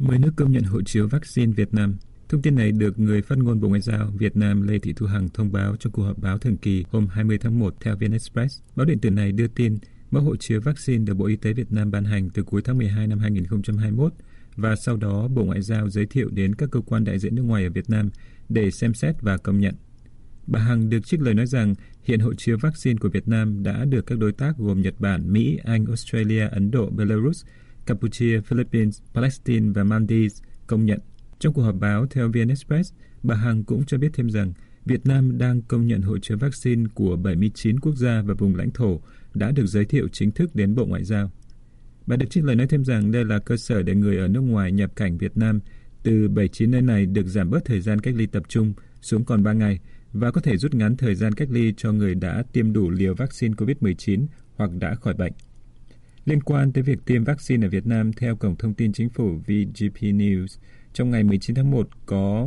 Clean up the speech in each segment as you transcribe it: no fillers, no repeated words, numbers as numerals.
10 nước công nhận hộ chiếu vaccine Việt Nam. Thông tin này được người phát ngôn Bộ Ngoại giao Việt Nam Lê Thị Thu Hằng thông báo trong cuộc họp báo thường kỳ hôm 20 tháng 1 theo VnExpress. Báo điện tử này đưa tin mẫu hộ chiếu vaccine được Bộ Y tế Việt Nam ban hành từ cuối tháng 12 năm 2021 và sau đó Bộ Ngoại giao giới thiệu đến các cơ quan đại diện nước ngoài ở Việt Nam để xem xét và công nhận. Bà Hằng được trích lời nói rằng hiện hộ chiếu vaccine của Việt Nam đã được các đối tác gồm Nhật Bản, Mỹ, Anh, Australia, Ấn Độ, Belarus, Campuchia, Philippines, Palestine và Maldives công nhận. Trong cuộc họp báo theo VnExpress, bà Hằng cũng cho biết thêm rằng Việt Nam đang công nhận hộ chiếu vaccine của 79 quốc gia và vùng lãnh thổ đã được giới thiệu chính thức đến Bộ Ngoại giao. Bà được trích lời nói thêm rằng đây là cơ sở để người ở nước ngoài nhập cảnh Việt Nam từ 79 nơi này được giảm bớt thời gian cách ly tập trung xuống còn 3 ngày và có thể rút ngắn thời gian cách ly cho người đã tiêm đủ liều vaccine COVID-19 hoặc đã khỏi bệnh. Liên quan tới việc tiêm vaccine ở Việt Nam, theo Cổng Thông tin Chính phủ VGP News, trong ngày 19 tháng 1 có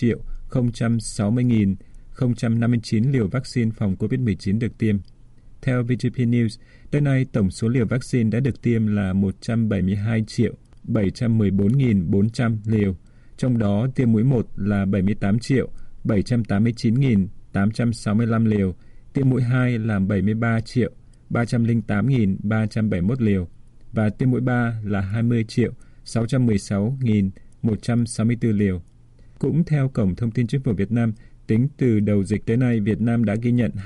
1.060.059 liều vaccine phòng COVID-19 được tiêm. Theo VGP News, tới nay tổng số liều vaccine đã được tiêm là 172.714.400 liều, trong đó tiêm mũi 1 là 78.789.865 liều, tiêm mũi 2 là 73.308.371 liều và tiêm mũi 3 là 20.616.164 liều. Cũng theo Cổng Thông tin Chính phủ Việt Nam, tính từ đầu dịch tới nay, Việt Nam đã ghi nhận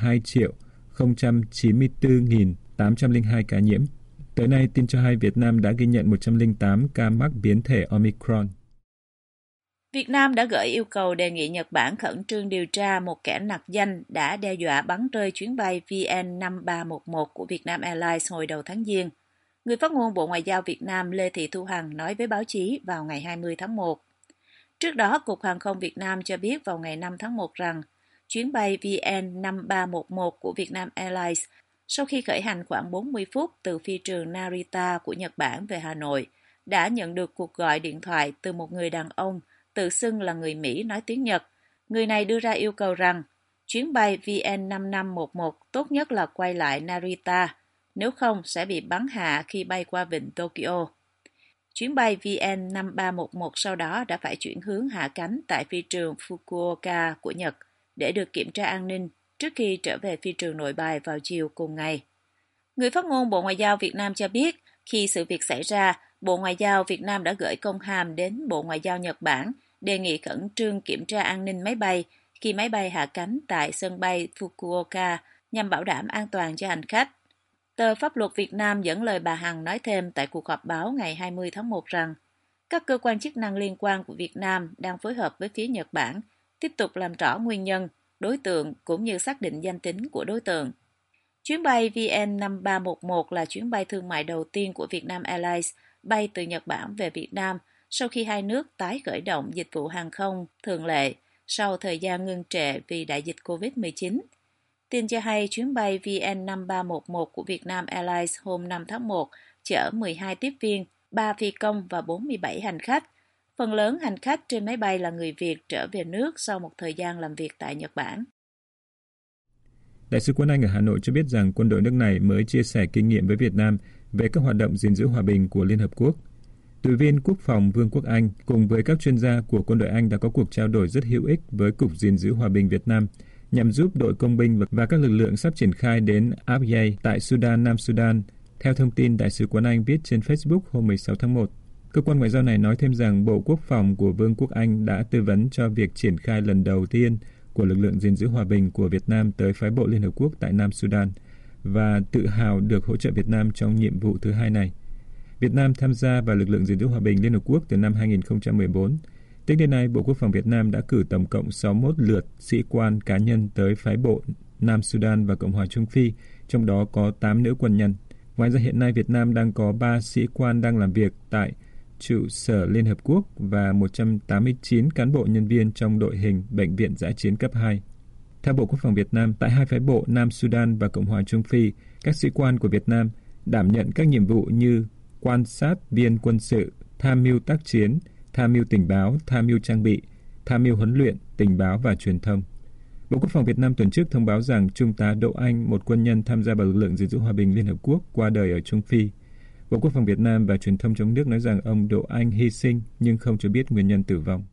2.094.802 ca nhiễm. Tới nay, tin cho hay Việt Nam đã ghi nhận 108 ca mắc biến thể Omicron. Việt Nam đã gửi yêu cầu đề nghị Nhật Bản khẩn trương điều tra một kẻ nặc danh đã đe dọa bắn rơi chuyến bay VN5311 của Vietnam Airlines hồi đầu tháng Giêng. Người phát ngôn Bộ Ngoại giao Việt Nam Lê Thị Thu Hằng nói với báo chí vào ngày 20 tháng 1. Trước đó, Cục Hàng không Việt Nam cho biết vào ngày 5 tháng 1 rằng chuyến bay VN5311 của Vietnam Airlines sau khi khởi hành khoảng 40 phút từ phi trường Narita của Nhật Bản về Hà Nội đã nhận được cuộc gọi điện thoại từ một người đàn ông tự xưng là người Mỹ nói tiếng Nhật. Người này đưa ra yêu cầu rằng chuyến bay VN5511 tốt nhất là quay lại Narita, nếu không sẽ bị bắn hạ khi bay qua vịnh Tokyo. Chuyến bay VN5311 sau đó đã phải chuyển hướng hạ cánh tại phi trường Fukuoka của Nhật để được kiểm tra an ninh trước khi trở về phi trường Nội Bài vào chiều cùng ngày. Người phát ngôn Bộ Ngoại giao Việt Nam cho biết khi sự việc xảy ra, Bộ Ngoại giao Việt Nam đã gửi công hàm đến Bộ Ngoại giao Nhật Bản đề nghị khẩn trương kiểm tra an ninh máy bay khi máy bay hạ cánh tại sân bay Fukuoka nhằm bảo đảm an toàn cho hành khách. Tờ Pháp luật Việt Nam dẫn lời bà Hằng nói thêm tại cuộc họp báo ngày 20 tháng 1 rằng các cơ quan chức năng liên quan của Việt Nam đang phối hợp với phía Nhật Bản tiếp tục làm rõ nguyên nhân, đối tượng cũng như xác định danh tính của đối tượng. Chuyến bay VN5311 là chuyến bay thương mại đầu tiên của Vietnam Airlines bay từ Nhật Bản về Việt Nam sau khi hai nước tái khởi động dịch vụ hàng không thường lệ sau thời gian ngưng trệ vì đại dịch COVID-19. Tin cho hay chuyến bay VN5311 của Vietnam Airlines hôm 5 tháng 1 chở 12 tiếp viên, 3 phi công và 47 hành khách. Phần lớn hành khách trên máy bay là người Việt trở về nước sau một thời gian làm việc tại Nhật Bản. Đại sứ quán Anh ở Hà Nội cho biết rằng quân đội nước này mới chia sẻ kinh nghiệm với Việt Nam về các hoạt động gìn giữ hòa bình của Liên Hợp Quốc. Tùy viên Quốc phòng Vương quốc Anh cùng với các chuyên gia của quân đội Anh đã có cuộc trao đổi rất hữu ích với Cục gìn giữ hòa bình Việt Nam nhằm giúp đội công binh và các lực lượng sắp triển khai đến Abyei tại Sudan, Nam Sudan, theo thông tin Đại sứ quán Anh viết trên Facebook hôm 16 tháng 1. Cơ quan ngoại giao này nói thêm rằng Bộ Quốc phòng của Vương quốc Anh đã tư vấn cho việc triển khai lần đầu tiên của lực lượng gìn giữ hòa bình của Việt Nam tới phái bộ Liên Hợp Quốc tại Nam Sudan và tự hào được hỗ trợ Việt Nam trong nhiệm vụ thứ hai này. Việt Nam tham gia vào lực lượng gìn giữ hòa bình Liên Hợp Quốc từ năm 2014. Tính đến nay, Bộ Quốc phòng Việt Nam đã cử tổng cộng 61 lượt sĩ quan cá nhân tới phái bộ Nam Sudan và Cộng hòa Trung Phi, trong đó có 8 nữ quân nhân. Ngoài ra hiện nay Việt Nam đang có 3 sĩ quan đang làm việc tại trụ sở Liên Hợp Quốc và 189 cán bộ nhân viên trong đội hình bệnh viện dã chiến cấp 2. Theo Bộ Quốc phòng Việt Nam, tại hai phái bộ Nam Sudan và Cộng hòa Trung Phi, các sĩ quan của Việt Nam đảm nhận các nhiệm vụ như quan sát viên quân sự, tham mưu tác chiến, tham mưu tình báo, tham mưu trang bị, tham mưu huấn luyện, tình báo và truyền thông. Bộ Quốc phòng Việt Nam tuần trước thông báo rằng Trung tá Đỗ Anh, một quân nhân tham gia vào lực lượng gìn giữ hòa bình Liên Hợp Quốc, qua đời ở Trung Phi. Bộ Quốc phòng Việt Nam và truyền thông trong nước nói rằng ông Đỗ Anh hy sinh nhưng không cho biết nguyên nhân tử vong.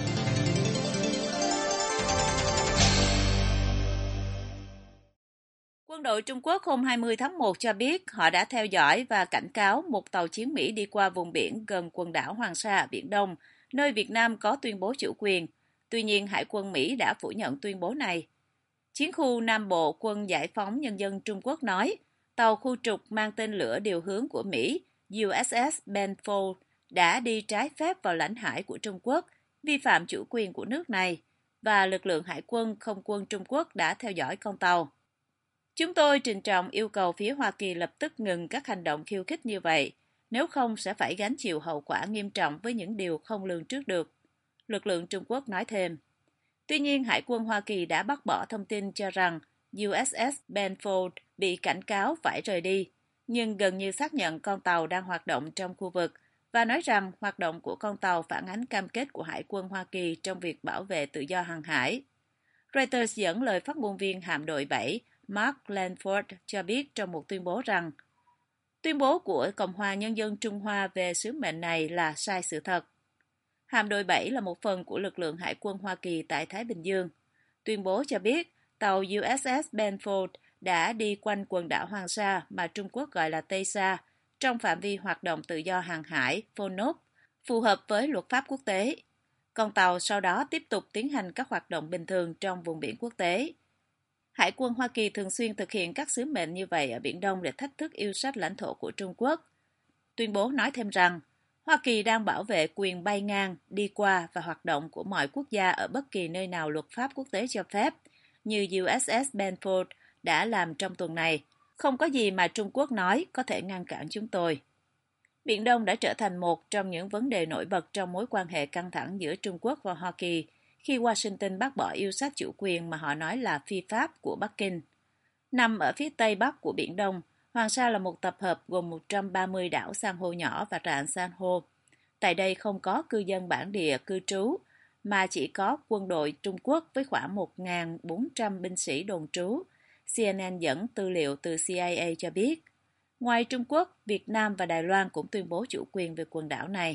Quân đội Trung Quốc hôm 20 tháng 1 cho biết họ đã theo dõi và cảnh cáo một tàu chiến Mỹ đi qua vùng biển gần quần đảo Hoàng Sa ở Biển Đông, nơi Việt Nam có tuyên bố chủ quyền. Tuy nhiên, Hải quân Mỹ đã phủ nhận tuyên bố này. Chiến khu Nam Bộ Quân Giải phóng Nhân dân Trung Quốc nói, tàu khu trục mang tên lửa điều hướng của Mỹ USS Benfold đã đi trái phép vào lãnh hải của Trung Quốc, vi phạm chủ quyền của nước này, và lực lượng Hải quân Không quân Trung Quốc đã theo dõi con tàu. Chúng tôi trịnh trọng yêu cầu phía Hoa Kỳ lập tức ngừng các hành động khiêu khích như vậy, nếu không sẽ phải gánh chịu hậu quả nghiêm trọng với những điều không lường trước được, lực lượng Trung Quốc nói thêm. Tuy nhiên, Hải quân Hoa Kỳ đã bác bỏ thông tin cho rằng USS Benfold bị cảnh cáo phải rời đi, nhưng gần như xác nhận con tàu đang hoạt động trong khu vực và nói rằng hoạt động của con tàu phản ánh cam kết của Hải quân Hoa Kỳ trong việc bảo vệ tự do hàng hải. Reuters dẫn lời phát ngôn viên hạm đội 7 Mark Lanford cho biết trong một tuyên bố rằng tuyên bố của Cộng hòa Nhân dân Trung Hoa về sứ mệnh này là sai sự thật. Hạm đội 7 là một phần của lực lượng Hải quân Hoa Kỳ tại Thái Bình Dương. Tuyên bố cho biết tàu USS Benfold đã đi quanh quần đảo Hoàng Sa mà Trung Quốc gọi là Tây Sa trong phạm vi hoạt động tự do hàng hải FONOP, phù hợp với luật pháp quốc tế. Con tàu sau đó tiếp tục tiến hành các hoạt động bình thường trong vùng biển quốc tế. Hải quân Hoa Kỳ thường xuyên thực hiện các sứ mệnh như vậy ở Biển Đông để thách thức yêu sách lãnh thổ của Trung Quốc. Tuyên bố nói thêm rằng, Hoa Kỳ đang bảo vệ quyền bay ngang, đi qua và hoạt động của mọi quốc gia ở bất kỳ nơi nào luật pháp quốc tế cho phép, như USS Benfold đã làm trong tuần này. Không có gì mà Trung Quốc nói có thể ngăn cản chúng tôi. Biển Đông đã trở thành một trong những vấn đề nổi bật trong mối quan hệ căng thẳng giữa Trung Quốc và Hoa Kỳ, khi Washington bác bỏ yêu sách chủ quyền mà họ nói là phi pháp của Bắc Kinh. Nằm ở phía tây bắc của Biển Đông, Hoàng Sa là một tập hợp gồm 130 đảo san hô nhỏ và rạn san hô. Tại đây không có cư dân bản địa cư trú, mà chỉ có quân đội Trung Quốc với khoảng 1.400 binh sĩ đồn trú. CNN dẫn tư liệu từ CIA cho biết. Ngoài Trung Quốc, Việt Nam và Đài Loan cũng tuyên bố chủ quyền về quần đảo này.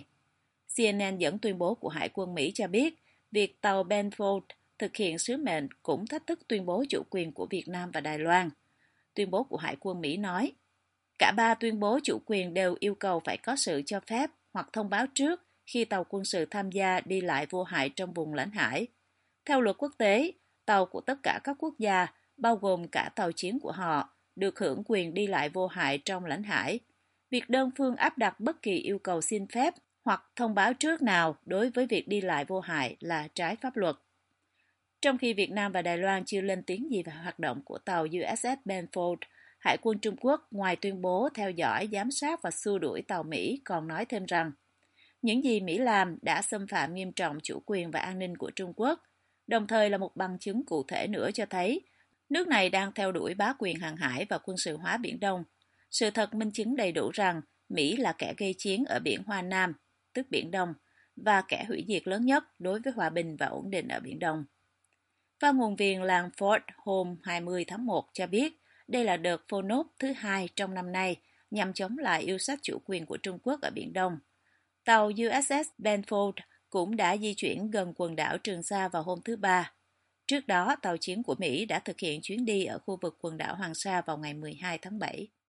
CNN dẫn tuyên bố của Hải quân Mỹ cho biết, việc tàu Benfold thực hiện sứ mệnh cũng thách thức tuyên bố chủ quyền của Việt Nam và Đài Loan. Tuyên bố của Hải quân Mỹ nói, cả ba tuyên bố chủ quyền đều yêu cầu phải có sự cho phép hoặc thông báo trước khi tàu quân sự tham gia đi lại vô hại trong vùng lãnh hải. Theo luật quốc tế, tàu của tất cả các quốc gia, bao gồm cả tàu chiến của họ, được hưởng quyền đi lại vô hại trong lãnh hải. Việc đơn phương áp đặt bất kỳ yêu cầu xin phép hoặc thông báo trước nào đối với việc đi lại vô hại là trái pháp luật. Trong khi Việt Nam và Đài Loan chưa lên tiếng gì về hoạt động của tàu USS Benfold, Hải quân Trung Quốc ngoài tuyên bố theo dõi, giám sát và xua đuổi tàu Mỹ còn nói thêm rằng những gì Mỹ làm đã xâm phạm nghiêm trọng chủ quyền và an ninh của Trung Quốc, đồng thời là một bằng chứng cụ thể nữa cho thấy nước này đang theo đuổi bá quyền hàng hải và quân sự hóa Biển Đông. Sự thật minh chứng đầy đủ rằng Mỹ là kẻ gây chiến ở biển Hoa Nam, tức Biển Đông, và kẻ hủy diệt lớn nhất đối với hòa bình và ổn định ở Biển Đông. Phát ngôn viên Langford hôm 20 tháng 1 cho biết đây là đợt FONOP thứ 2 trong năm nay nhằm chống lại yêu sách chủ quyền của Trung Quốc ở Biển Đông. Tàu USS Benfold cũng đã di chuyển gần quần đảo Trường Sa vào hôm thứ Ba. Trước đó, tàu chiến của Mỹ đã thực hiện chuyến đi ở khu vực quần đảo Hoàng Sa vào ngày 12 tháng 7.